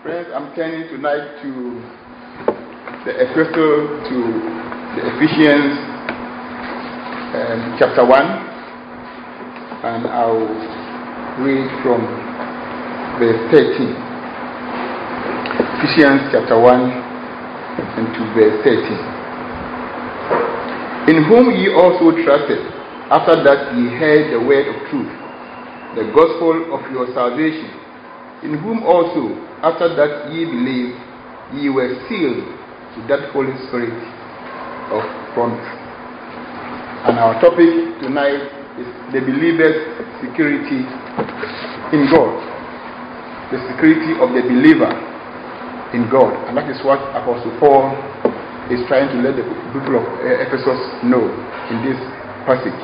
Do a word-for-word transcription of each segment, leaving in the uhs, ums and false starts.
Friends, I'm turning tonight to the epistle to the Ephesians um, chapter one, and I'll read from verse thirteen. Ephesians chapter one and to verse thirteen. In whom ye also trusted, after that ye heard the word of truth, the gospel of your salvation, in whom also, after that ye believed, ye were sealed with that Holy Spirit of promise. And our topic tonight is the believer's security in God. The security of the believer in God. And that is what Apostle Paul is trying to let the people of Ephesus know in this passage.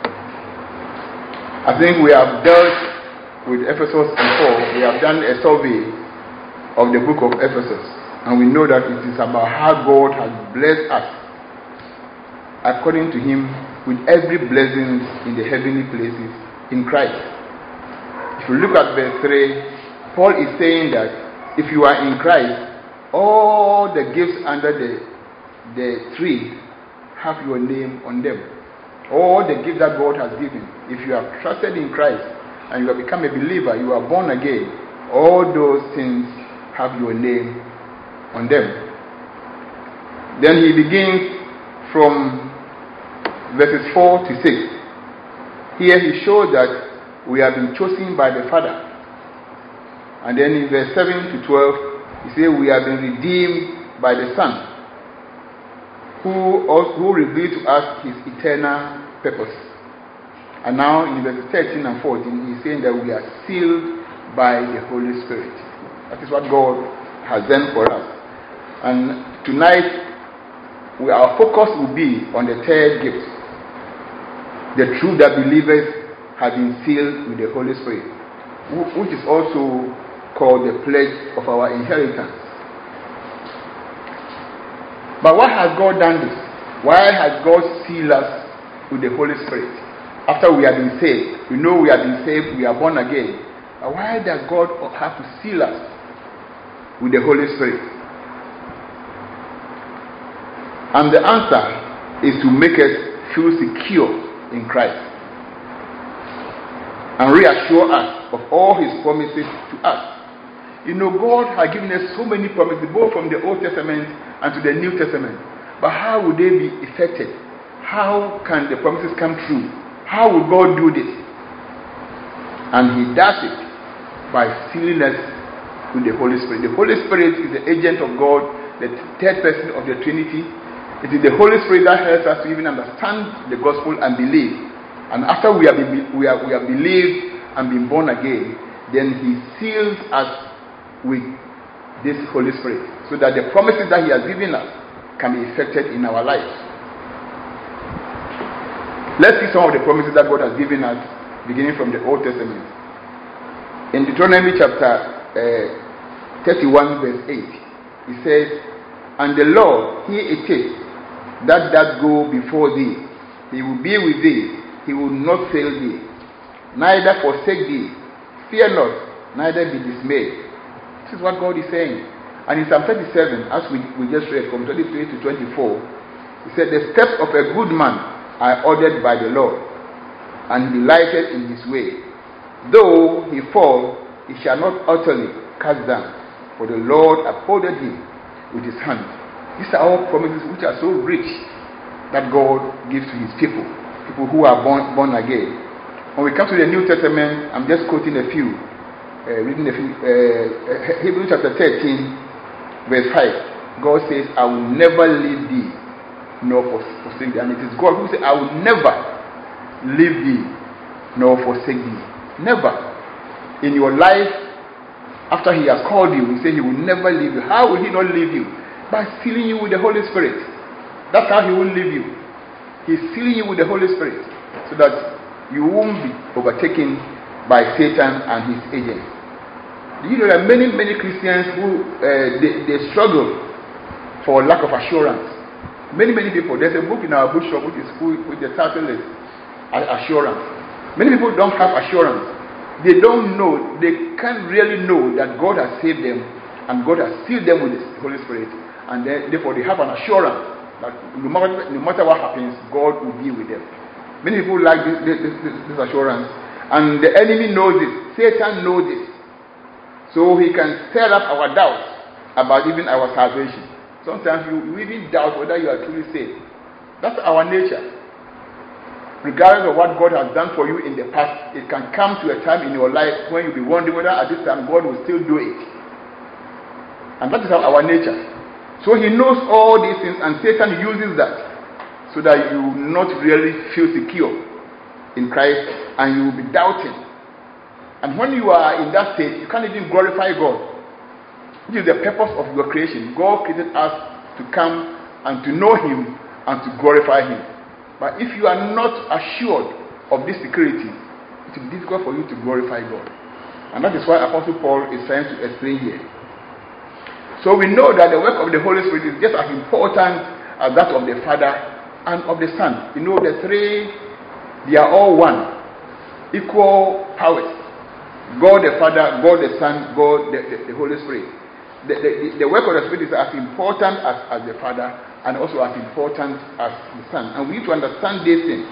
I think we have dealt with Ephesus before. We have done a survey of the book of Ephesus, and we know that it is about how God has blessed us according to him with every blessing in the heavenly places in Christ. If you look at verse three, Paul is saying that if you are in Christ, all the gifts under the, the tree have your name on them. All the gifts that God has given, if you have trusted in Christ and you have become a believer, you are born again, all those things have your name on them. Then he begins from verses four to six. Here he shows that we have been chosen by the Father. And then in verse seven to twelve, he says we have been redeemed by the Son, who, who revealed to us his eternal purpose. And now in verses thirteen and fourteen, he's saying that we are sealed by the Holy Spirit. That is what God has done for us. And tonight, we, our focus will be on the third gift, the truth that believers have been sealed with the Holy Spirit, which is also called the pledge of our inheritance. But why has God done this? Why has God sealed us with the Holy Spirit? After we have been saved, we know we have been saved, we are born again. But why does God have to seal us with the Holy Spirit? And the answer is to make us feel secure in Christ and reassure us of all his promises to us. You know, God has given us so many promises, both from the Old Testament and to the New Testament. But how would they be effected? How can the promises come true? How will God do this? And he does it by sealing us with the Holy Spirit. The Holy Spirit is the agent of God, the third person of the Trinity. It is the Holy Spirit that helps us to even understand the gospel and believe. And after we have, been, we have, we have believed and been born again, then he seals us with this Holy Spirit, so that the promises that he has given us can be effected in our lives. Let's see some of the promises that God has given us, beginning from the Old Testament. In Deuteronomy chapter uh, thirty-one, verse eight, he says, "And the Lord, he it is that doth go before thee. He will be with thee. He will not fail thee, neither forsake thee. Fear not, neither be dismayed." This is what God is saying. And in Psalm thirty-seven, as we, we just read from twenty-three to twenty-four, he said, "The steps of a good man are ordered by the Lord, and he delighteth in his way. Though he fall, he shall not utterly cast down, for the Lord upholdeth him with his hand." These are all promises which are so rich that God gives to his people, people who are born, born again. When we come to the New Testament, I'm just quoting a few. Uh, reading a few. Uh, Hebrews chapter thirteen, verse five. God says, "I will never leave thee nor forsake thee." And it is God who says, "I will never leave thee nor forsake thee." Never. In your life, after he has called you, he said he will never leave you. How will he not leave you? By sealing you with the Holy Spirit. That's how he will leave you. He's sealing you with the Holy Spirit, so that you won't be overtaken by Satan and his agents. Do you know that many, many Christians who uh, they, they struggle for lack of assurance? Many, many people. There's a book in our bookshop which is with the title is Assurance. Many people don't have assurance. They don't know, they can't really know that God has saved them and God has sealed them with the Holy Spirit, and then, therefore they have an assurance that no matter, no matter what happens, God will be with them. Many people like this, this, this, this assurance, and the enemy knows it. Satan knows it, so he can stir up our doubts about even our salvation. Sometimes you, you even doubt whether you are truly saved. That's our nature. Regardless of what God has done for you in the past, it can come to a time in your life when you'll be wondering whether at this time God will still do it. And that is our nature. So he knows all these things, and Satan uses that so that you will not really feel secure in Christ, and you will be doubting. And when you are in that state, you can't even glorify God, which is the purpose of your creation. God created us to come and to know Him and to glorify Him. But if you are not assured of this security, it will be difficult for you to glorify God. And that is why Apostle Paul is trying to explain here. So we know that the work of the Holy Spirit is just as important as that of the Father and of the Son. You know, the three, they are all one, equal powers. God the Father, God the Son, God the, the, the Holy Spirit. The, the, the work of the Spirit is as important as, as the Father, and also as important as the Son. And we need to understand these things.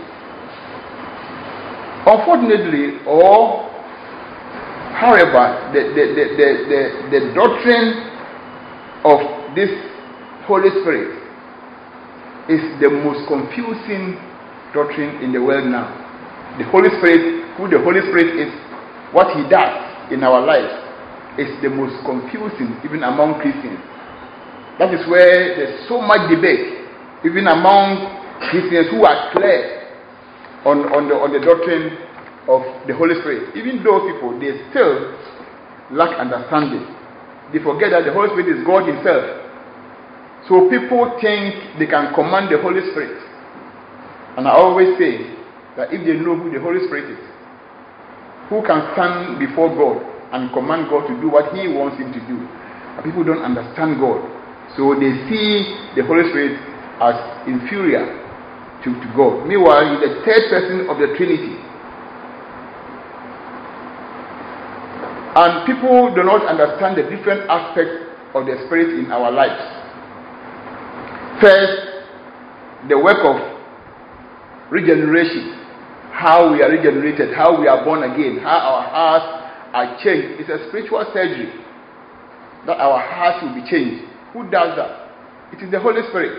Unfortunately, or however, the, the, the, the, the, the doctrine of this Holy Spirit is the most confusing doctrine in the world now. The Holy Spirit, who the Holy Spirit is, what He does in our lives, is the most confusing even among Christians. That is where there's so much debate, even among Christians who are clear on, on, the, on the doctrine of the Holy Spirit. Even those people, they still lack understanding. They forget that the Holy Spirit is God Himself. So people think they can command the Holy Spirit. And I always say that if they know who the Holy Spirit is, who can stand before God and command God to do what He wants Him to do? But people don't understand God. So they see the Holy Spirit as inferior to, to God. Meanwhile, He is the third person of the Trinity. And people do not understand the different aspects of the Spirit in our lives. First, the work of regeneration. How we are regenerated, how we are born again, how our hearts are changed. It's a spiritual surgery that our hearts will be changed. Who does that? It is the Holy Spirit.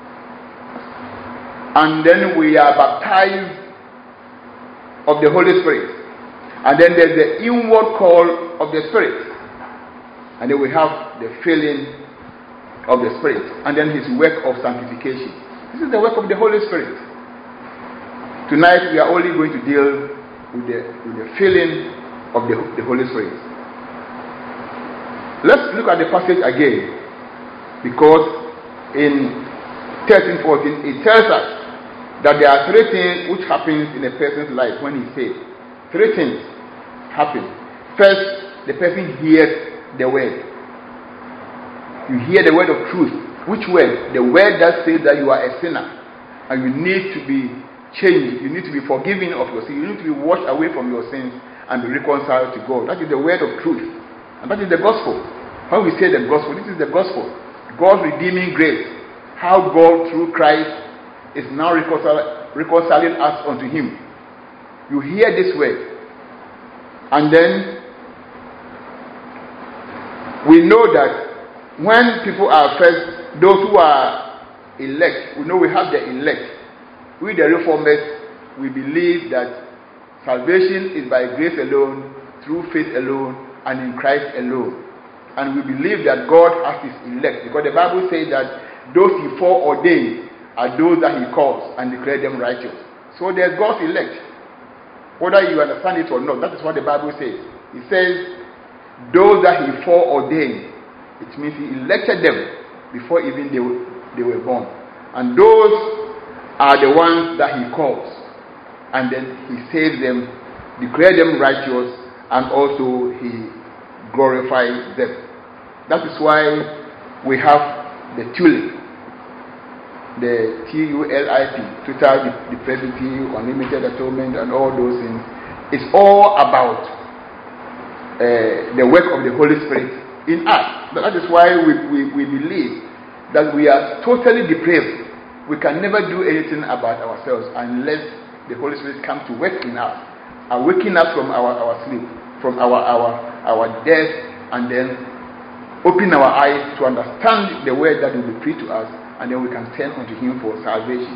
And then we are baptized of the Holy Spirit. And then there's the inward call of the Spirit. And then we have the filling of the Spirit. And then His work of sanctification. This is the work of the Holy Spirit. Tonight we are only going to deal with the, with the filling of the, the Holy Spirit. Let's look at the passage again. Because in thirteen fourteen it tells us that there are three things which happens in a person's life when he's saved. Three things happen. First, the person hears the word. You hear the word of truth. Which word? The word that says that you are a sinner and you need to be changed. You need to be forgiven of your sin. You need to be washed away from your sins and be reconciled to God. That is the word of truth. And that is the gospel. When we say the gospel, this is the gospel. God's redeeming grace. How God through Christ is now reconcil- reconciling us unto Him. You hear this word. And then we know that when people are first, those who are elect, we know we have the elect. We the reformers, we believe that salvation is by grace alone, through faith alone, and in Christ alone. And we believe that God has His elect, because the Bible says that those He foreordained are those that He calls and declares them righteous. So there's God's elect. Whether you understand it or not, that is what the Bible says. It says, those that He foreordained, it means He elected them before even they were, they were born. And those are the ones that He calls. And then He saves them, declares them righteous, and also He glorifies them. That is why we have the tulip, the T U L I P, total depravity, unlimited atonement, and all those things. It's all about uh, the work of the Holy Spirit in us. That is why we, we, we believe that we are totally depraved. We can never do anything about ourselves unless the Holy Spirit comes to work in us, awaken us from our, our sleep, from our, our, our death, and then open our eyes to understand the word that will be preached to us, and then we can turn unto Him for salvation.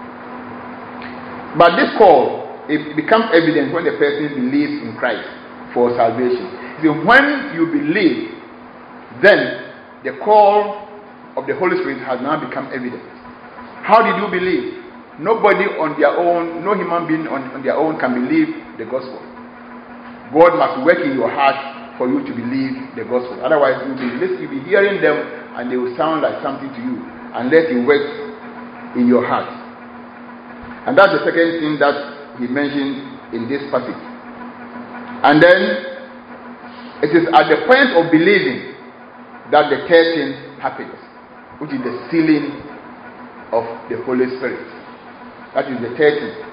But this call, it becomes evident when the person believes in Christ for salvation. So when you believe, then the call of the Holy Spirit has now become evident. How did you believe? Nobody on their own, no human being on, on their own can believe the gospel. God must work in your heart for you to believe the gospel. Otherwise, you'll be, you'll be hearing them and they will sound like something to you unless it works in your heart. And that's the second thing that he mentioned in this passage. And then it is at the point of believing that the third thing happens, which is the sealing of the Holy Spirit. That is the third thing.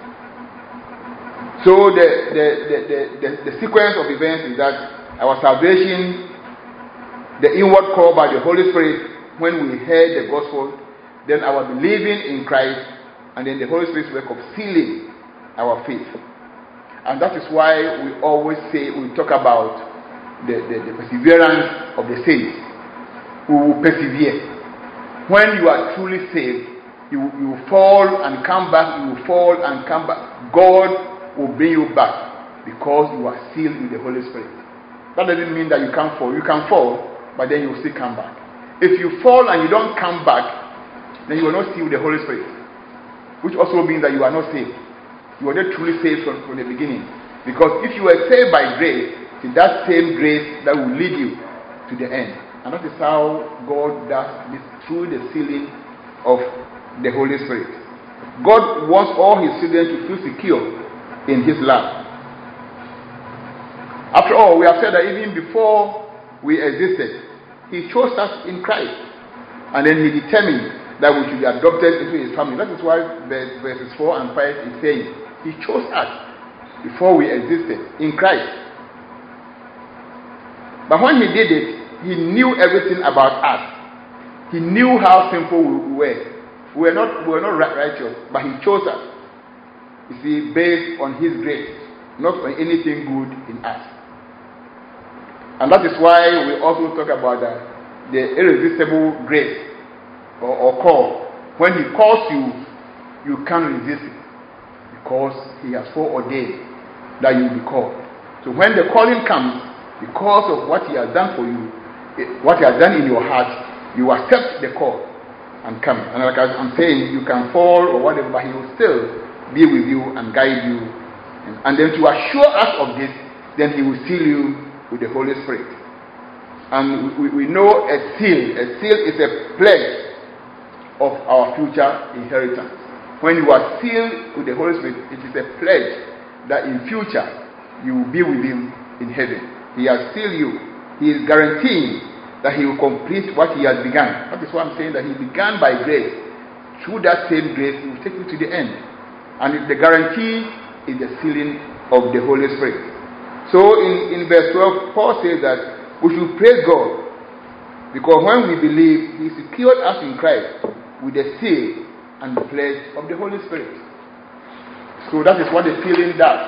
So the the, the, the, the the sequence of events is that our salvation, the inward call by the Holy Spirit when we heard the gospel, then our believing in Christ, and then the Holy Spirit's work of sealing our faith. And that is why we always say, we talk about the, the, the perseverance of the saints who will persevere. When you are truly saved, you, you fall and come back, you will fall and come back. God will bring you back because you are sealed with the Holy Spirit. That doesn't mean that you can't fall. You can fall, but then you will still come back. If you fall and you don't come back, then you are not sealed with the Holy Spirit, which also means that you are not saved. You are not truly saved from, from the beginning. Because if you were saved by grace, it's that same grace that will lead you to the end. And that is how God does this through the sealing of the Holy Spirit. God wants all His children to feel secure in His love. After all, we have said that even before we existed, He chose us in Christ. And then He determined that we should be adopted into His family. That is why verses four and five is saying, He chose us before we existed in Christ. But when He did it, He knew everything about us. He knew how sinful we were. We were not, we were not righteous, but He chose us. You see, based on His grace, not on anything good in us. And that is why we also talk about the, the irresistible grace or, or call. When He calls you, you can't resist it because He has foreordained that you will be called. So when the calling comes, because of what He has done for you, what He has done in your heart, you accept the call and come. And like I'm saying, you can fall or whatever, but He will still be with you and guide you. And, and then to assure us of this, then He will seal you with the Holy Spirit. And we, we know a seal. A seal is a pledge of our future inheritance. When you are sealed with the Holy Spirit, it is a pledge that in future you will be with Him in heaven. He has sealed you. He is guaranteeing that He will complete what He has begun. That is why I'm saying that He began by grace. Through that same grace, He will take you to the end. And the guarantee is the sealing of the Holy Spirit. So in, in verse twelve, Paul says that we should praise God because when we believe, He secured us in Christ with the seal and the pledge of the Holy Spirit. So that is what the sealing does.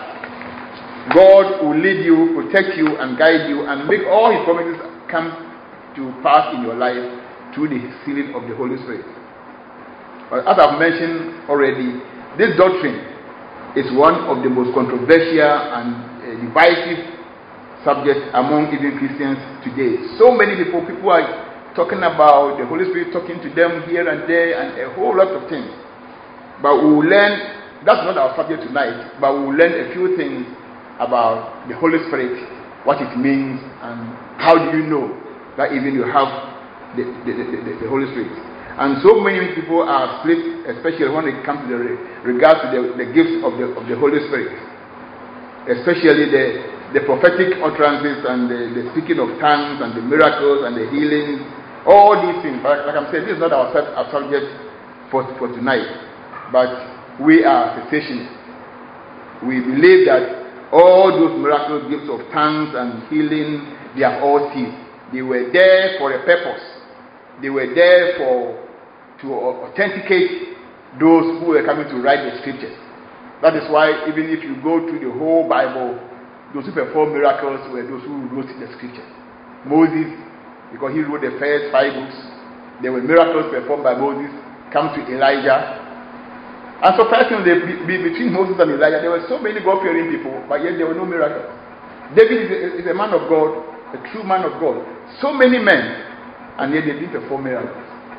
God will lead you, protect you, and guide you, and make all His promises come to pass in your life through the sealing of the Holy Spirit. But as I've mentioned already, this doctrine is one of the most controversial and uh, divisive subjects among even Christians today. So many people, people are talking about the Holy Spirit, talking to them here and there, and a whole lot of things. But we will learn, that's not our subject tonight, but we will learn a few things about the Holy Spirit, what it means, and how do you know that even you have the, the, the, the, the Holy Spirit. And so many people are split, especially when it comes to the regards to the, the gifts of the of the Holy Spirit, especially the, the prophetic utterances and the, the speaking of tongues and the miracles and the healings, all these things. Like, like I'm saying, this is not our, our subject for, for tonight, but we are cessationists. We believe that all those miraculous gifts of tongues and healing, they are all sealed. They were there for a purpose. They were there for to authenticate those who were coming to write the scriptures. That is why even if you go through the whole Bible, those who performed miracles were those who wrote the scriptures. Moses, because he wrote the first five books, there were miracles performed by Moses. Come to Elijah. And surprisingly, between Moses and Elijah, there were so many God-fearing people, but yet there were no miracles. David is a, is a man of God, a true man of God. So many men, and yet they didn't perform miracles.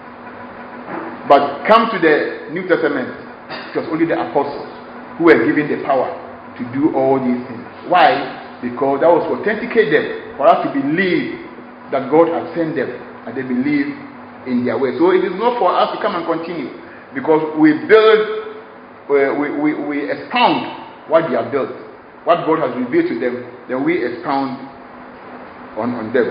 But come to the New Testament, it was only the apostles who were given the power to do all these things. Why? Because that was to authenticate them, for us to believe that God has sent them, and they believe in their way. So it is not for us to come and continue, because we build, uh, we, we, we expound what they have built, what God has revealed to them, then we expound on, on them.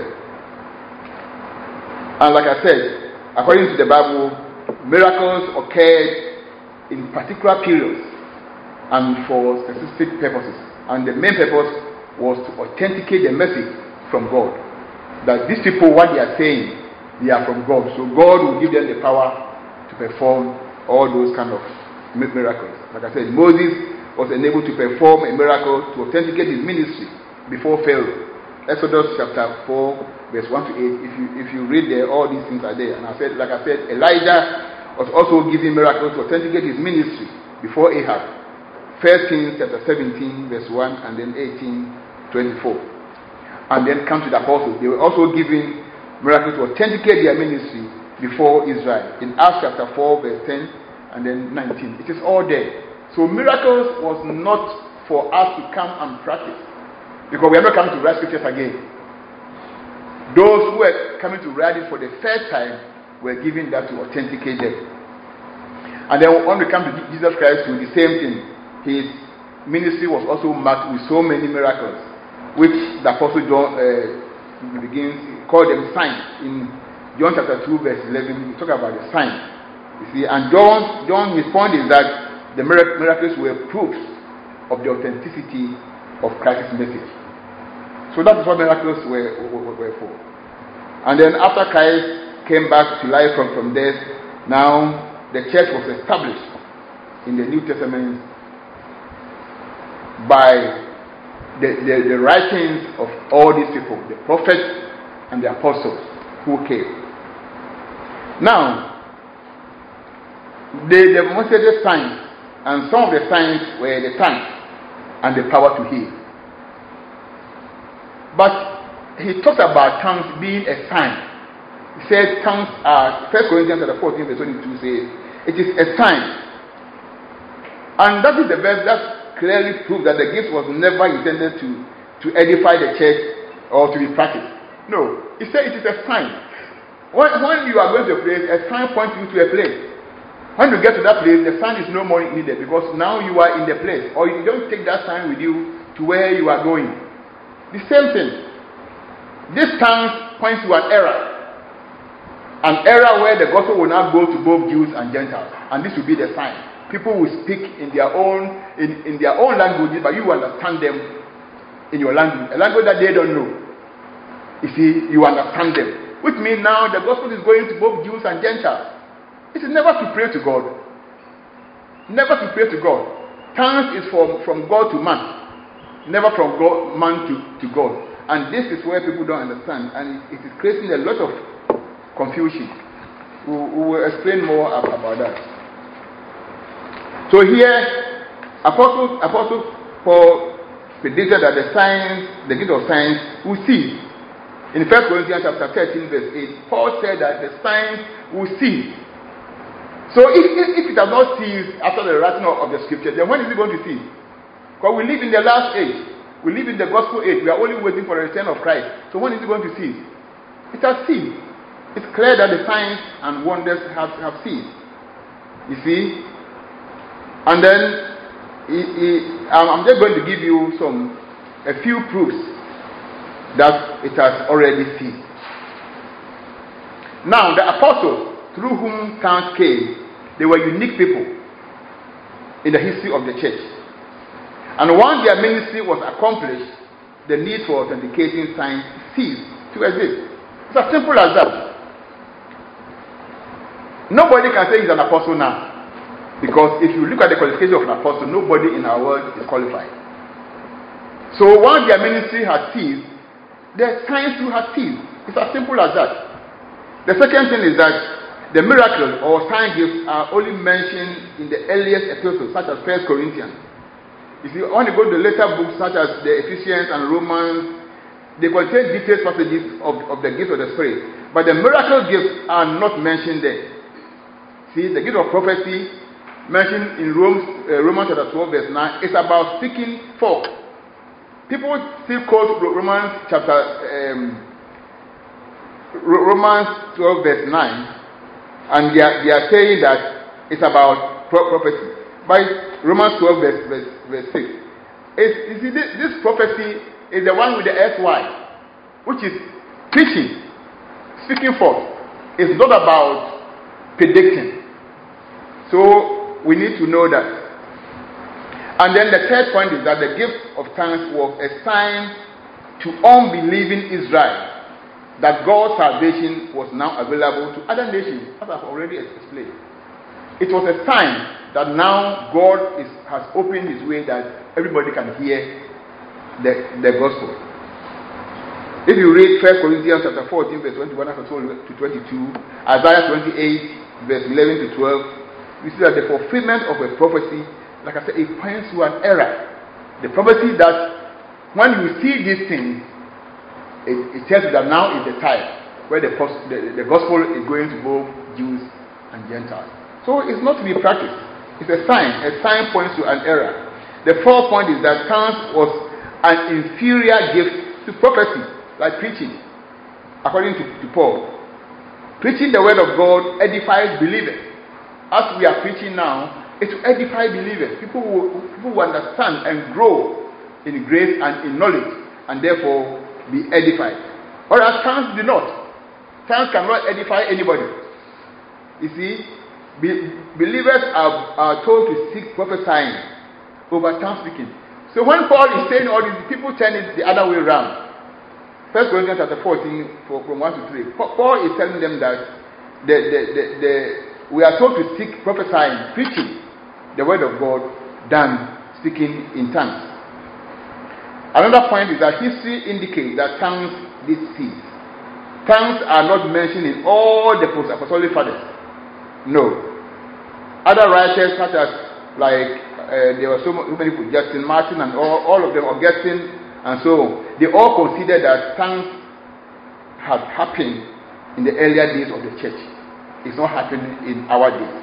And like I said, according to the Bible, miracles occurred in particular periods and for specific purposes. And the main purpose was to authenticate the message from God. That these people, what they are saying, they are from God. So God will give them the power to perform all those kind of miracles. Like I said, Moses was enabled to perform a miracle to authenticate his ministry before Pharaoh. Exodus chapter four, verse one to eight. If you if you read there, all these things are there. And I said, like I said, Elijah was also giving miracles to authenticate his ministry before Ahab. First Kings chapter seventeen, verse one, and then eighteen, twenty-four. And then come to the apostles. They were also giving miracles to authenticate their ministry before Israel. In Acts chapter four, verse ten, and then nineteen. It is all there. So miracles was not for us to come and practice, because we are not coming to write scriptures again. Those who were coming to write it for the first time were given that to authenticate them. And then when we come to Jesus Christ, to the same thing. His ministry was also marked with so many miracles, which the Apostle John uh, begins call them signs. In John chapter two, verse eleven, we talk about the signs. You see, and John, John, his point is that the miracles were proofs of the authenticity of Christ's message. So that is what miracles were, were, were for. And then after Christ came back to life from, from death, now the church was established in the New Testament by the, the, the writings of all these people, the prophets and the apostles who came. Now, they demonstrated signs, and some of the signs were the tongues and the power to heal. But he talked about tongues being a sign. He said tongues are, First Corinthians fourteen verse twenty-two says, it is a sign. And that is the verse that clearly proves that the gift was never intended to, to edify the church or to be practiced. No, he said it is a sign. When, when you are going to a place, a sign points you to a place. When you get to that place, the sign is no more needed, because now you are in the place, or you don't take that sign with you to where you are going. The same thing. This tongue points to an era. An era where the gospel will now go to both Jews and Gentiles, and this will be the sign. People will speak in their own in, in their own languages, but you understand them in your language, a language that they don't know. You see, you understand them. Which means now the gospel is going to both Jews and Gentiles. It is never to pray to God. Never to pray to God. Tongues is from, from God to man, never from God, man to, to God. And this is where people don't understand, and it, it is creating a lot of confusion. We, we will explain more about that. So here, Apostle, Apostle Paul predicted that the signs, the gift of signs, will cease. In First Corinthians chapter thirteen, verse eight, Paul said that the signs will cease. So if, if, if it has not ceased after the writing of, of the scripture, then when is it going to cease? Because we live in the last age. We live in the gospel age. We are only waiting for the return of Christ. So when is it going to cease? It has ceased. It's clear that the signs and wonders have, have ceased. You see? And then he, he, I'm just going to give you some a few proofs that it has already ceased. Now, the apostles through whom tongues came, they were unique people in the history of the church. And once their ministry was accomplished, the need for authenticating signs ceased to exist. It's as simple as that. Nobody can say he's an apostle now. Because if you look at the qualification of an apostle, nobody in our world is qualified. So once their ministry has ceased, their signs too have ceased. It's as simple as that. The second thing is that the miracles or sign gifts are only mentioned in the earliest epistles, such as First Corinthians. If you want to go to the later books, such as the Ephesians and Romans, they contain detailed passages of, of the gift of the Spirit. But the miracle gifts are not mentioned there. See, the gift of prophecy, mentioned in Romans, uh, Romans chapter twelve, verse nine, is about speaking forth. People still quote Romans chapter um, Romans twelve, verse nine, and they are, they are saying that it's about prophecy. By Romans twelve, verse, verse, verse six, it's, you see, this, this prophecy is the one with the S Y, which is preaching, speaking forth. It's not about predicting. So we need to know that. And then the third point is that the gift of tongues was a sign to unbelieving Israel that God's salvation was now available to other nations, as I've already explained. It was a sign that now God is, has opened his way that everybody can hear the, the gospel. If you read First Corinthians chapter fourteen, verse twenty-one to twenty-two, Isaiah twenty-eight, verse eleven to twelve, you see that the fulfillment of a prophecy, like I said, it points to an era. The prophecy that when you see these things, it, it tells you that now is the time where the, the, the gospel is going to both Jews and Gentiles. So it's not to be practiced. It's a sign. A sign points to an era. The fourth point is that tongues was an inferior gift to prophecy, like preaching, according to, to Paul. Preaching the word of God edifies believers. As we are preaching now, it's to edify believers. People who, people who understand and grow in grace and in knowledge, and therefore be edified. Whereas tongues do not. Tongues cannot edify anybody. You see, be, believers are, are told to seek prophesying over tongue speaking. So when Paul is saying all these, people turn it the other way around. First Corinthians chapter fourteen, from one to three. Paul is telling them that the, the, the, the we are told to seek prophesying, preaching the word of God, than speaking in tongues. Another point is that history indicates that tongues did cease. Tongues are not mentioned in all the apostolic fathers. No. Other writers, such as like uh, there were so many people, Justin Martin and all, all of them, Augustine and so on, they all consider that tongues had happened in the earlier days of the church. It's not happening in our days.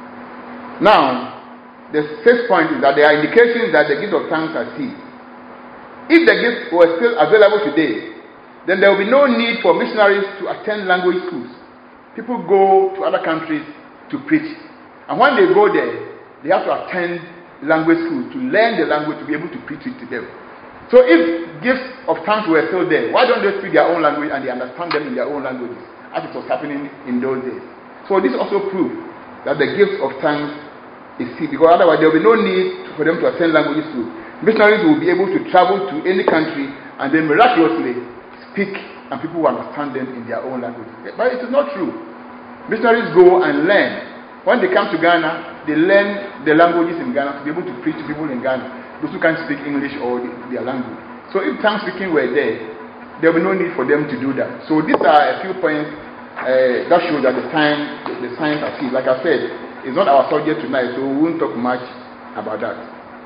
Now, the sixth point is that there are indications that the gift of tongues has ceased. If the gift was still available today, then there will be no need for missionaries to attend language schools. People go to other countries to preach. And when they go there, they have to attend language schools to learn the language to be able to preach it to them. So if gifts of tongues were still there, why don't they speak their own language and they understand them in their own languages, as it was happening in those days? So this also proves that the gift of tongues is ceased, because otherwise there will be no need for them to attend language schools. Missionaries will be able to travel to any country and then miraculously speak, and people will understand them in their own language. But it is not true. Missionaries go and learn. When they come to Ghana, they learn the languages in Ghana to be able to preach to people in Ghana, those who can't speak English or their language. So if tongue speaking were there, there will be no need for them to do that. So these are a few points uh, that show that the time, the, the signs are seen. Like I said, it's not our subject tonight, so we won't talk much about that.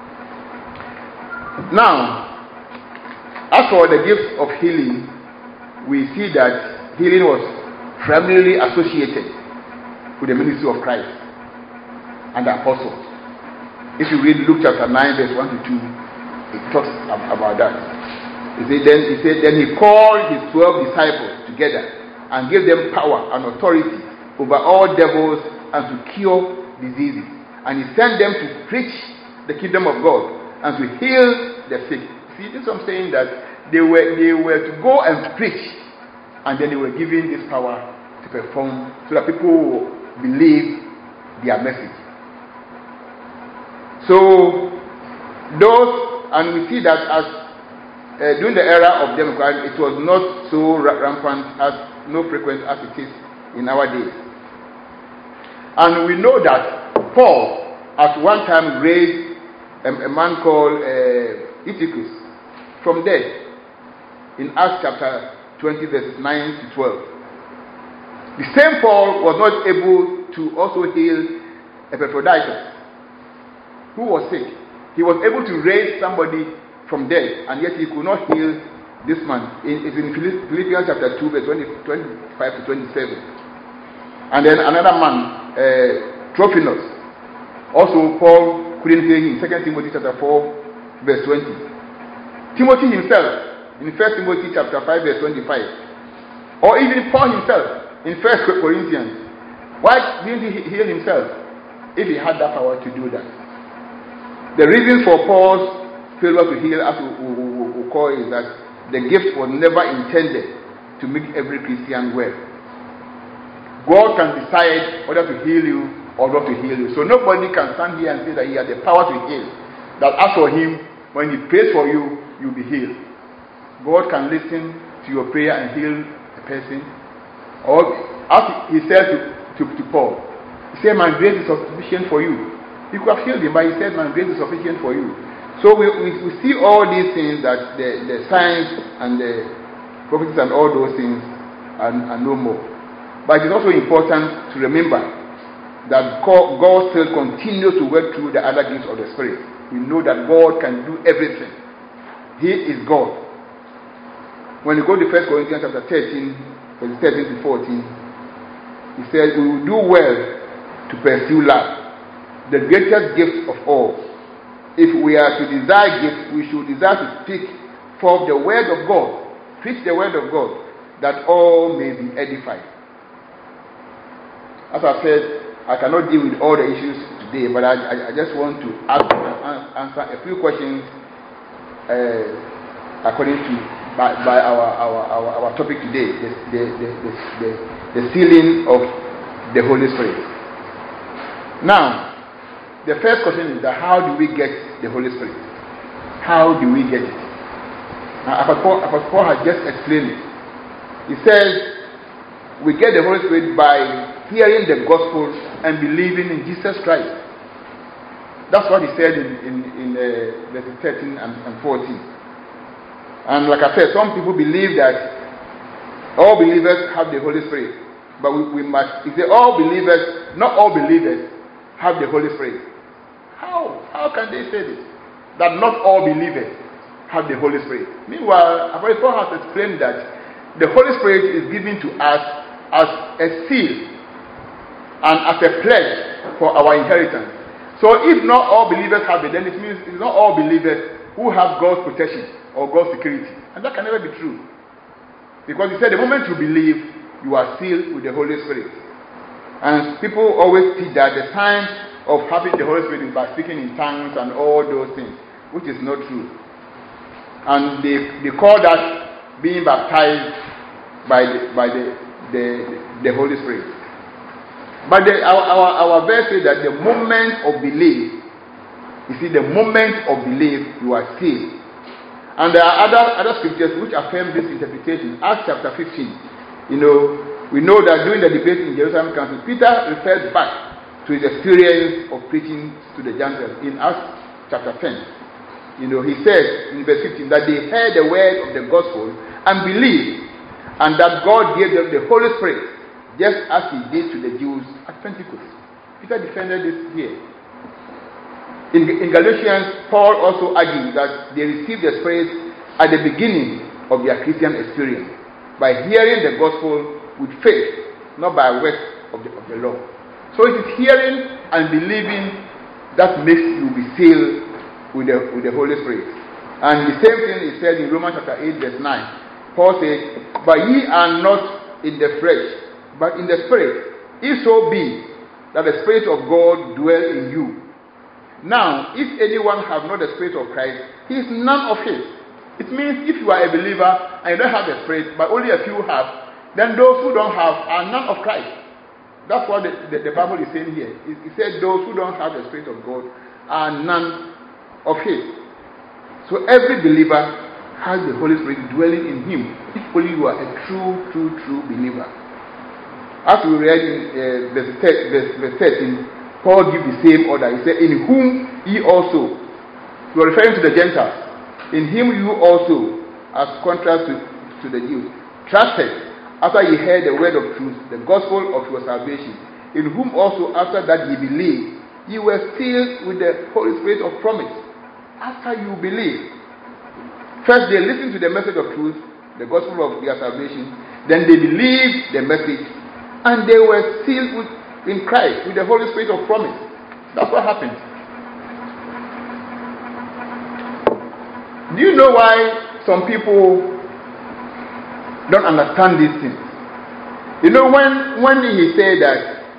Now, as for the gift of healing, we see that healing was primarily associated with the ministry of Christ and the apostles. If you read Luke chapter nine, verse one to two, it talks about that. He said, then he said, then he called his twelve disciples together and gave them power and authority over all devils and to cure diseases. And he sent them to preach the kingdom of God and to heal the sick. See, this is what I'm saying, that they were they were to go and preach, and then they were given this power to perform, so that people believe their message. So those, and we see that as uh, during the era of democracy, it was not so rampant as no frequent as it is in our days. And we know that Paul at one time raised a, a man called uh, Eutychus from death in Acts chapter twenty, verses nine to twelve. The same Paul was not able to also heal Epaphroditus, who was sick. He was able to raise somebody from death, and yet he could not heal this man. It's in Philippians chapter two, verse twenty, twenty-five to twenty-seven. And then another man, uh, Trophimus, also Paul couldn't heal him. Second Timothy chapter four, verse twenty. Timothy himself, in First Timothy chapter five, verse twenty-five. Or even Paul himself, in First Corinthians. Why didn't he heal himself if he had that power to do that? The reason for Paul's failure to heal, as we, we, we call it, is that the gift was never intended to make every Christian well. God can decide whether to heal you or not to heal you. So nobody can stand here and say that he has the power to heal. That as for him, when he prays for you, you'll be healed. God can listen to your prayer and heal a person. Or as he said to, to, to Paul, he said, my grace is sufficient for you. He could have healed him, but he said, my grace is sufficient for you. So we, we, we see all these things, that the, the signs and the prophecies and all those things are, are no more. But it is also important to remember that God still continues to work through the other gifts of the Spirit. We know that God can do everything. He is God. When you go to First Corinthians chapter thirteen, verses thirteen to fourteen, he said, we will do well to pursue love, the greatest gift of all. If we are to desire gifts, we should desire to speak forth the word of God, preach the word of God, that all may be edified. As I said, I cannot deal with all the issues today, but I, I, I just want to ask, answer a few questions uh, according to by, by our, our, our, our topic today, the, the, the, the, the sealing of the Holy Spirit. Now, the first question is that how do we get the Holy Spirit? How do we get it? Now, Apostle Paul, Apostle Paul has just explained it. He says we get the Holy Spirit by hearing the gospel and believing in Jesus Christ. That's what he said in, in, in uh, verses thirteen and, and fourteen. And like I said, some people believe that all believers have the Holy Spirit. But we, we must, he said all believers, not all believers have the Holy Spirit. How? How can they say this? That not all believers have the Holy Spirit. Meanwhile, Apostle Paul has explained that the Holy Spirit is given to us as a seal and as a pledge for our inheritance. So if not all believers have it, then it means it's not all believers who have God's protection or God's security. And that can never be true. Because he said the moment you believe, you are sealed with the Holy Spirit. And people always teach that the sign of having the Holy Spirit is by speaking in tongues and all those things, which is not true. And they, they call that being baptized by the, by the, the, the Holy Spirit. But the, our, our, our verse says that the moment of belief, you see, the moment of belief, you are sealed. And there are other, other scriptures which affirm this interpretation. Acts chapter fifteen. You know, we know that during the debate in Jerusalem Council, Peter referred back to his experience of preaching to the Gentiles in Acts chapter ten. You know, he says in verse fifteen that they heard the word of the gospel and believed, and that God gave them the Holy Spirit, just as he did to the Jews at Pentecost. Peter defended this here. In, in Galatians, Paul also argued that they received the Spirit at the beginning of their Christian experience by hearing the gospel with faith, not by works of the, of the law. So it is hearing and believing that makes you be sealed with the, with the Holy Spirit. And the same thing is said in Romans chapter eight, verse nine. Paul says, but ye are not in the flesh, but in the Spirit, if so be that the Spirit of God dwell in you. Now, if anyone have not the Spirit of Christ, he is none of his. It means if you are a believer and you don't have the Spirit, but only a few have, then those who don't have are none of Christ. That's what the, the, the Bible is saying here. It, it says those who don't have the Spirit of God are none of his. So every believer has the Holy Spirit dwelling in him, if only you are a true, true, true believer. As we read in uh, verse, verse, verse thirteen, Paul gives the same order. He said, in whom ye also, you are referring to the Gentiles, in him you also, as contrast to, to the Jews, trusted, after ye heard the word of truth, the gospel of your salvation, in whom also after that ye believed, ye were filled with the Holy Spirit of promise. After you believe, first they listened to the message of truth, the gospel of their salvation, then they believed the message, and they were sealed with, in Christ with the Holy Spirit of promise. That's what happened. Do you know why some people don't understand these things? You know, when when he said that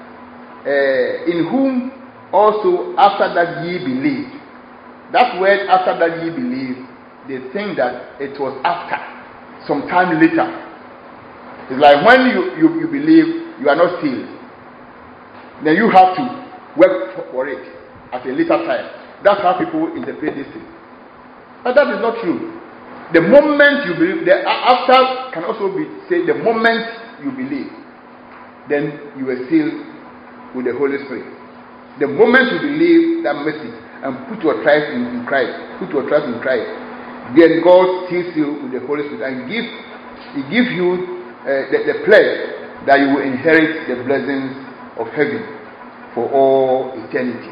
uh, in whom also after that ye believed, that word after that ye believed, they think that it was after, some time later. It's like when you, you, you believe, you are not sealed. Then you have to work for it at a later time. That's how people interpret this thing. But that is not true. The moment you believe, the after can also be said the moment you believe, then you are sealed with the Holy Spirit. The moment you believe that message and put your trust in, in Christ, put your trust in Christ, then God seals you with the Holy Spirit and give, He gives you uh, the, the pledge that you will inherit the blessings of heaven for all eternity.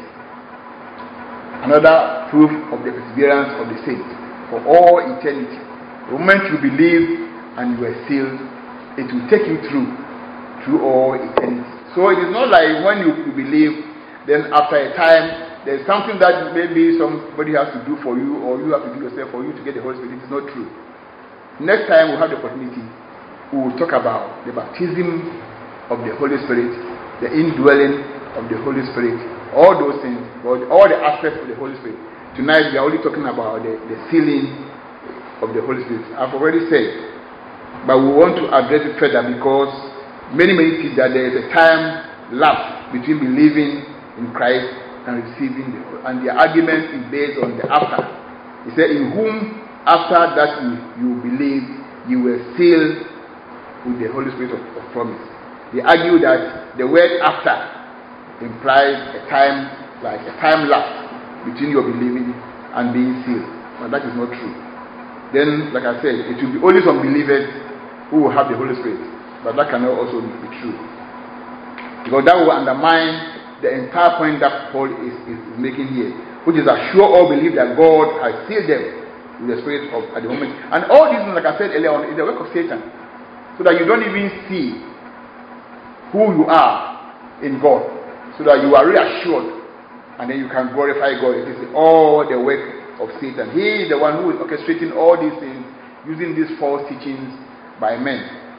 Another proof of the perseverance of the saints for all eternity. The moment you believe and you are sealed, it will take you through through all eternity. So it is not like when you, you believe, then after a time there's something that maybe somebody has to do for you, or you have to do yourself for you to get the Holy Spirit. It is not true. Next time we'll have the opportunity, we will talk about the baptism of the Holy Spirit, the indwelling of the Holy Spirit, all those things, all the aspects of the Holy Spirit. Tonight we are only talking about the, the sealing of the Holy Spirit. I've already said, but we want to address it further because many, many think that there is a time lapse between believing in Christ and receiving the Holy Spirit. And the argument is based on the after. He said, in whom after that you, you believe, you were sealed with the Holy Spirit of, of promise. They argue that the word after implies a time, like a time lapse between your believing and being sealed. But that is not true. Then, like I said, it will be only some believers who will have the Holy Spirit. But that cannot also be true. Because that will undermine the entire point that Paul is, is making here, which is that sure all believe that God has sealed them with the Spirit of at the moment. And all this, like I said earlier on, is the work of Satan. So that you don't even see who you are in God. So that you are reassured. And then you can glorify God. It is all the work of Satan. He is the one who is orchestrating all these things, using these false teachings by men.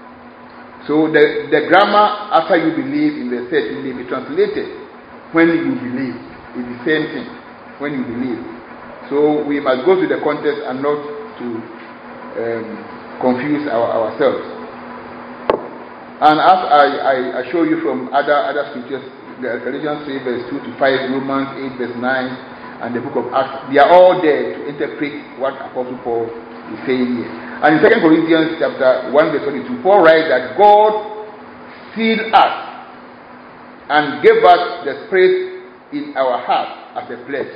So the, the grammar after you believe in verse thirteen may be translated when you believe. It's the same thing. When you believe. So we must go to the context and not to um, confuse our, ourselves. And as I, I, I show you from other, other scriptures, Galatians three verse two to five, Romans eight verse nine, and the book of Acts, they are all there to interpret what Apostle Paul is saying here. And in Second Corinthians chapter one verse twenty-two, Paul writes that God sealed us and gave us the Spirit in our heart as a pledge.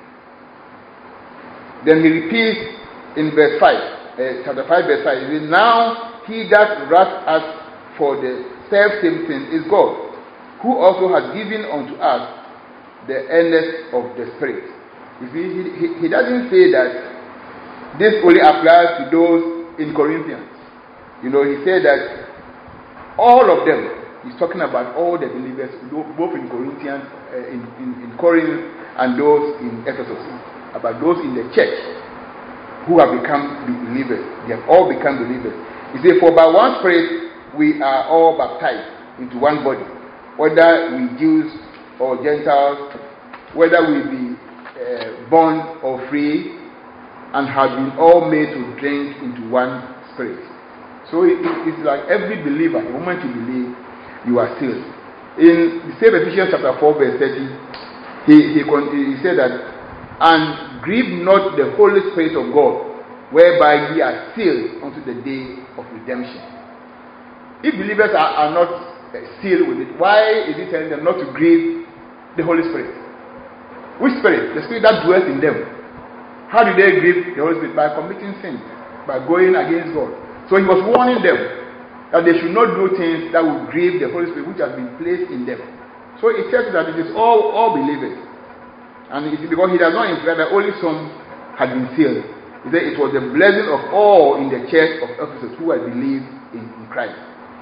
Then he repeats in verse five, uh, chapter five verse five, he says, now he that wrapped us for the self-same thing is God, who also has given unto us the earnest of the Spirit. You see, he, he, he doesn't say that this only applies to those in Corinthians. You know, he said that all of them, he's talking about all the believers, both in Corinthians, uh, in, in, in Corinth, and those in Ephesus, about those in the church who have become believers. They have all become believers. He said, for by one Spirit we are all baptized into one body, whether we Jews or Gentiles, whether we be uh, born or free, and have been all made to drink into one Spirit. So it, it's like every believer, the moment you believe, you are sealed. In the same Ephesians chapter four verse thirty, he, he, he said that, and grieve not the Holy Spirit of God, whereby ye are sealed unto the day of redemption. If believers are, are not uh, sealed with it, why is he telling them not to grieve the Holy Spirit? Which spirit? The spirit that dwells in them. How do they grieve the Holy Spirit? By committing sin, by going against God. So he was warning them that they should not do things that will grieve the Holy Spirit which has been placed in them. So it tells us that it is all, all believers. And it is because he does not imply that only some had been sealed. He said it was the blessing of all in the church of Ephesus who had believed in, in Christ.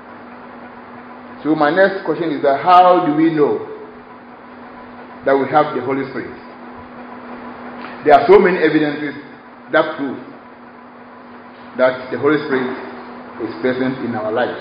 So my next question is that how do we know that we have the Holy Spirit? There are so many evidences that prove that the Holy Spirit is present in our lives.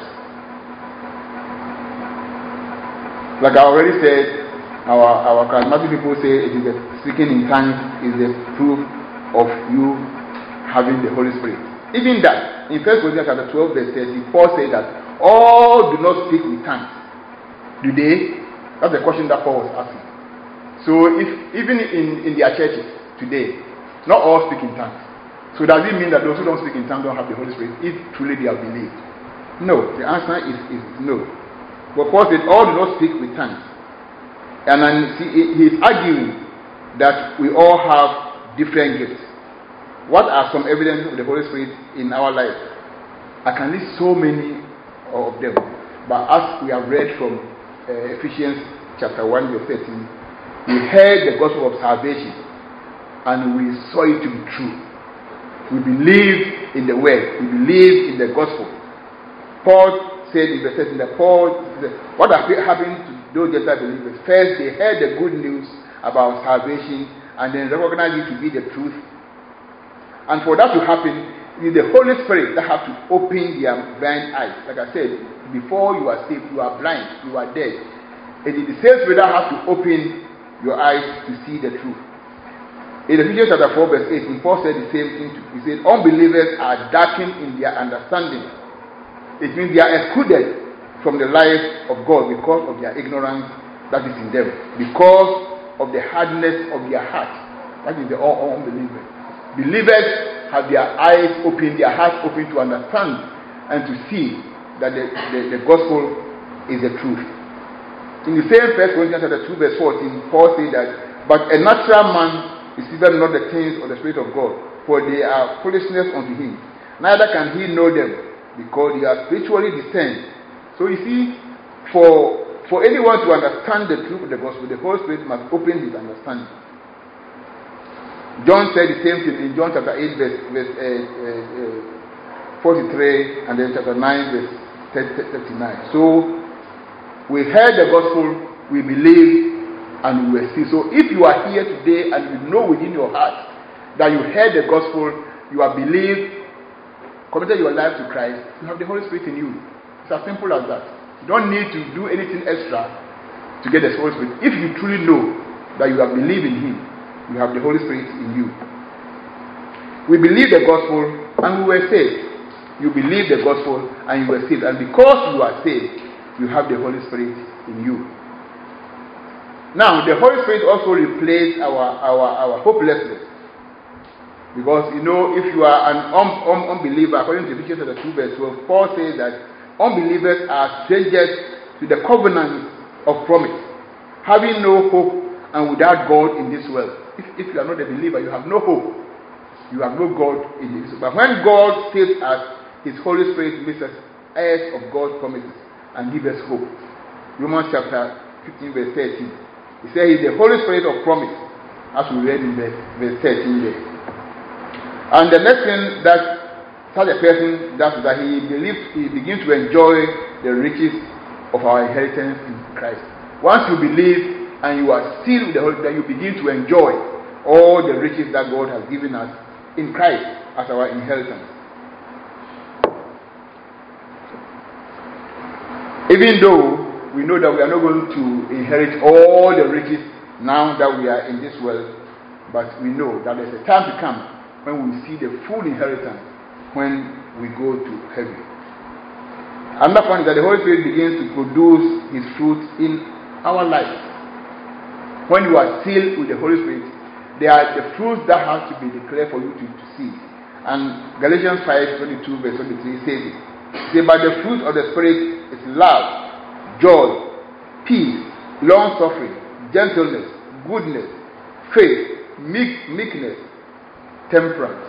Like I already said, our, our charismatic people say it is the speaking in tongues is the proof of you having the Holy Spirit. Even that, in First Corinthians chapter twelve, verse thirty, Paul said that all do not speak with tongues. Do they? That's the question that Paul was asking. So if even in, in their churches today, not all speak in tongues. So does it mean that those who don't speak in tongues don't have the Holy Spirit if truly they have believed? No. The answer is, is no. But Paul said all do not speak with tongues. And then he is arguing that we all have different gifts. What are some evidences of the Holy Spirit in our life? I can list so many of them. But as we have read from uh, Ephesians chapter one verse thirteen, we heard the gospel of salvation and we saw it to be true. We believed in the word. We believed in the gospel. Paul said in verse thirteen that Paul said, what happened to those Gentile believers? First, they heard the good news about salvation and then recognized it to be the truth. And for that to happen, it is the Holy Spirit that has to open their blind eyes. Like I said, before you are saved, you are blind, you are dead. It is the same Spirit that has to open your eyes to see the truth. In Ephesians chapter four verse eight, Paul said the same thing too. He said, unbelievers are darkened in their understanding. It means they are excluded from the life of God because of their ignorance that is in them. Because of the hardness of their heart. That is the all, all unbelievers. Believers have their eyes open, their hearts open to understand and to see that the, the, the gospel is the truth. In the same First Corinthians chapter two verse fourteen, Paul said that, but a natural man receiveth not the things of the Spirit of God, for they are foolishness unto him. Neither can he know them, because they are spiritually discerned. So you see, for for anyone to understand the truth of the gospel, the Holy Spirit must open his understanding. John said the same thing in John chapter eight verse, verse uh, uh, forty-three, and then chapter nine verse thirty-nine. So we heard the gospel, we believe, and we were sealed. So if you are here today and you know within your heart that you heard the gospel, you have believed, committed your life to Christ, you have the Holy Spirit in you. It's as simple as that. You don't need to do anything extra to get the Holy Spirit. If you truly know that you have believed in Him, you have the Holy Spirit in you. We believe the gospel and we were saved. You believe the gospel and you were saved. And because you are saved, you have the Holy Spirit in you. Now, the Holy Spirit also replaced our, our, our hopelessness. Because, you know, if you are an un, un, unbeliever, according to Ephesians chapter two verse twelve, Paul says that unbelievers are strangers to the covenant of promise, having no hope and without God in this world. If, if you are not a believer, you have no hope. You have no God in this world. But when God saves us, His Holy Spirit makes us heirs of God's promises and gives us hope. Romans chapter fifteen verse thirteen. He said He's the Holy Spirit of promise, as we read in verse, verse thirteen there. And the next thing that such a person does is that he believes, he begins to enjoy the riches of our inheritance in Christ. Once you believe and you are sealed with the Holy Spirit, you begin to enjoy all the riches that God has given us in Christ as our inheritance. Even though we know that we are not going to inherit all the riches now that we are in this world, but we know that there's a time to come when we see the full inheritance when we go to heaven. Another point is that the Holy Spirit begins to produce His fruit in our lives. When you are sealed with the Holy Spirit, there are the fruits that have to be declared for you to, to see. And Galatians five twenty-two verse twenty-three says it. It says, but the fruit of the Spirit is love, joy, peace, long suffering, gentleness, goodness, faith, meek, meekness, temperance.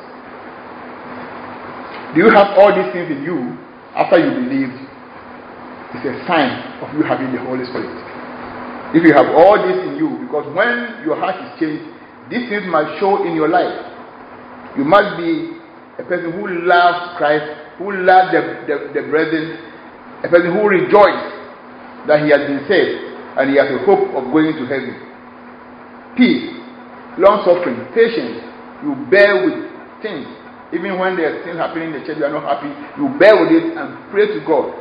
Do you have all these things in you after you believed? It's a sign of you having the Holy Spirit. If you have all this in you, because when your heart is changed, these things must show in your life. You must be a person who loves Christ, who loves the, the, the brethren, a person who rejoices that he has been saved and he has a hope of going to heaven. Peace, long suffering, patience. You bear with things. Even when there are things happening in the church, you are not happy, you bear with it and pray to God.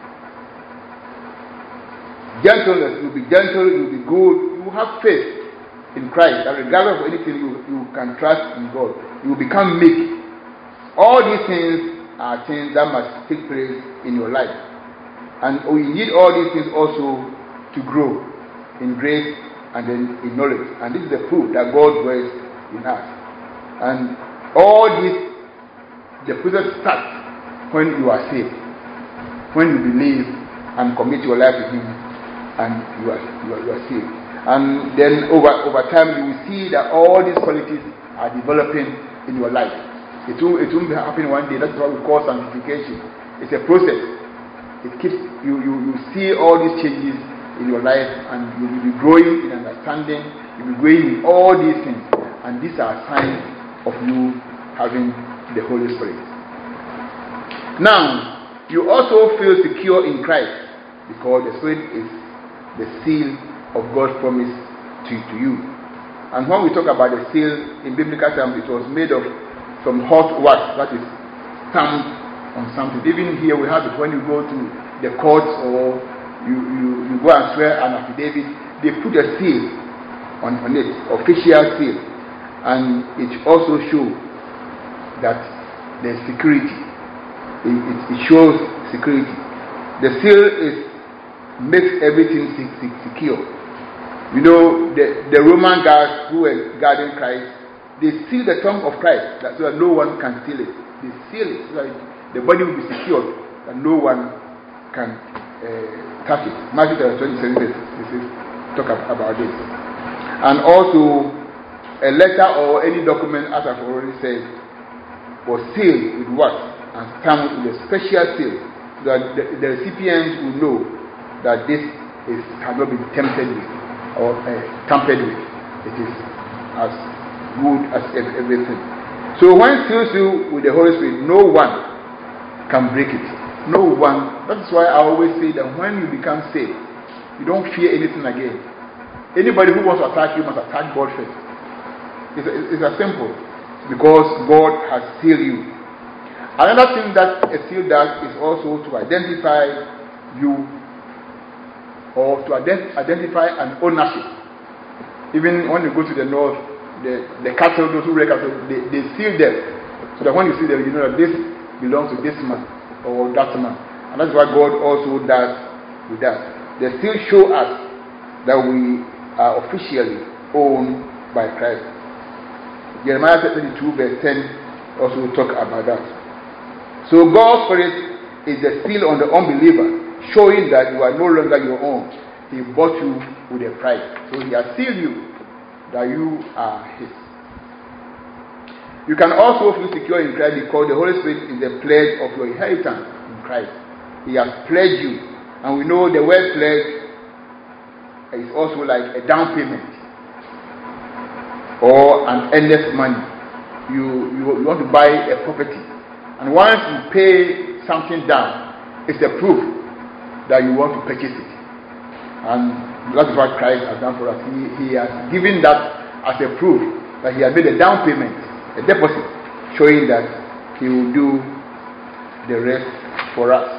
Gentleness, you will be gentle, you will be good, you will have faith in Christ, that regardless of anything, you, you can trust in God. You will become meek. All these things are things that must take place in your life. And we need all these things also to grow in grace and then in knowledge. And this is the proof that God dwells in us. And all this, the process starts when you are saved, when you believe and commit your life to Him, and you are, you are, you are saved. And then over, over time you will see that all these qualities are developing in your life. It won't, it won't be happening one day. That's what we call sanctification. It's a process. It keeps you, you, you see all these changes in your life, and you will be growing in understanding, you will be growing in all these things. And these are signs of you having the Holy Spirit. Now, you also feel secure in Christ because the Spirit is the seal of God's promise to, to you. And when we talk about the seal in biblical terms, it was made of some hot wax that is stamped on something. Even here we have it when you go to the courts or you, you, you go and swear an affidavit, they put a seal on, on it, official seal. And it also shows that there's security. It, it, it shows security. The seal is makes everything secure. You know, the, the Roman guards who were guarding Christ, they seal the tomb of Christ so that no one can steal it. They seal it so that the body will be secured, that no one can uh, touch it. Matthew twenty-seven, this is talk about this. And also, a letter or any document, as I've already said, was sealed with wax and stamped with a special seal, so that the, the recipients will know that this is has not been tempted with or uh, tampered with. It is as good as everything. So when seals you with the Holy Spirit, no one can break it. No one. That's why I always say that when you become saved, you don't fear anything again. Anybody who wants to attack you must attack God first. It's, it's as simple, because God has sealed you. Another thing that a seal does is also to identify you, or to ident- identify an ownership. Even when you go to the north, the, the cattle, those who rear cattle, they, they seal them, so that when you see them, you know that this belongs to this man or that man. And that's what God also does with that. They still show us that we are officially owned by Christ. Jeremiah thirty-two verse ten also talk about that. So God's Spirit is the seal on the unbeliever, showing that you are no longer your own. He bought you with a price. So He has sealed you that you are His. You can also feel secure in Christ because the Holy Spirit is the pledge of your inheritance in Christ. He has pledged you. And we know the word pledge is also like a down payment or an earnest money. You, you, you want to buy a property. And once you pay something down, it's a proof that you want to purchase it. And that's what Christ has done for us. He, he has given that as a proof that He has made a down payment, a deposit, showing that He will do the rest for us.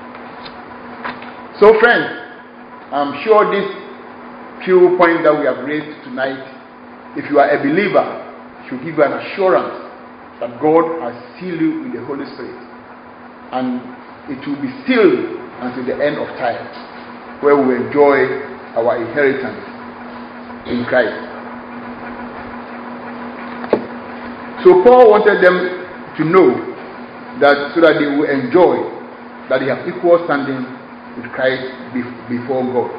So friends, I'm sure these few points that we have raised tonight, if you are a believer, should give you an assurance that God has sealed you with the Holy Spirit. And it will be sealed until the end of time, where we enjoy our inheritance in Christ. So Paul wanted them to know that so that they will enjoy that they have equal standing with Christ before God.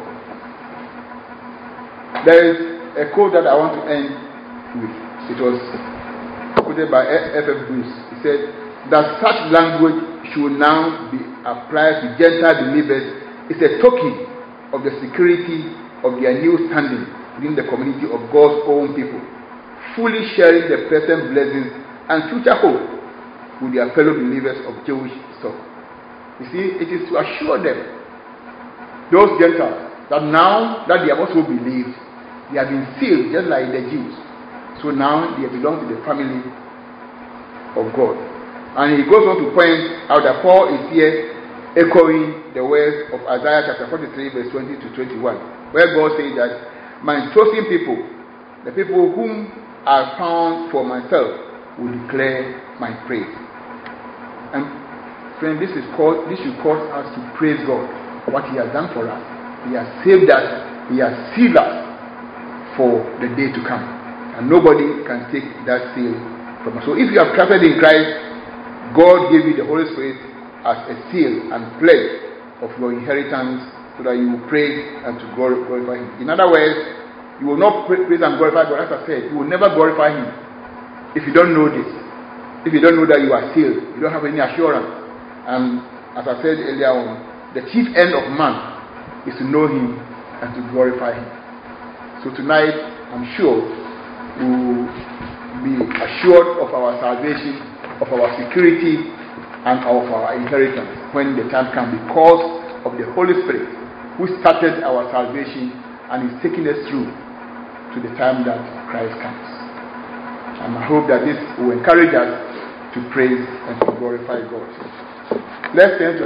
There is a quote that I want to end with. It was quoted by F F Bruce. He said that such language should now be applied to Gentile believers is a token of the security of their new standing within the community of God's own people, fully sharing the present blessings and future hope with their fellow believers of Jewish stock. You see, it is to assure them, those Gentiles, that now that they have also believed, they have been sealed just like the Jews. So now they belong to the family of God. And he goes on to point out that Paul is here echoing the words of Isaiah chapter forty-three, verse twenty to twenty-one, where God says that my chosen people, the people whom I found for myself, will declare my praise. And friend, this is called this should cause us to praise God for what He has done for us. He has saved us, He has sealed us for the day to come. And nobody can take that seal from us. So if you have trusted in Christ, God gave you the Holy Spirit as a seal and pledge of your inheritance so that you will praise and to glorify Him. In other words, you will not praise and glorify God. As I said, you will never glorify Him if you don't know this. If you don't know that you are sealed, you don't have any assurance. And as I said earlier on, the chief end of man is to know Him and to glorify Him. So tonight, I'm sure we will be assured of our salvation, of our security, and of our inheritance when the time comes, because of the Holy Spirit who started our salvation and is taking us through to the time that Christ comes. And I hope that this will encourage us to praise and to glorify God. Let's turn to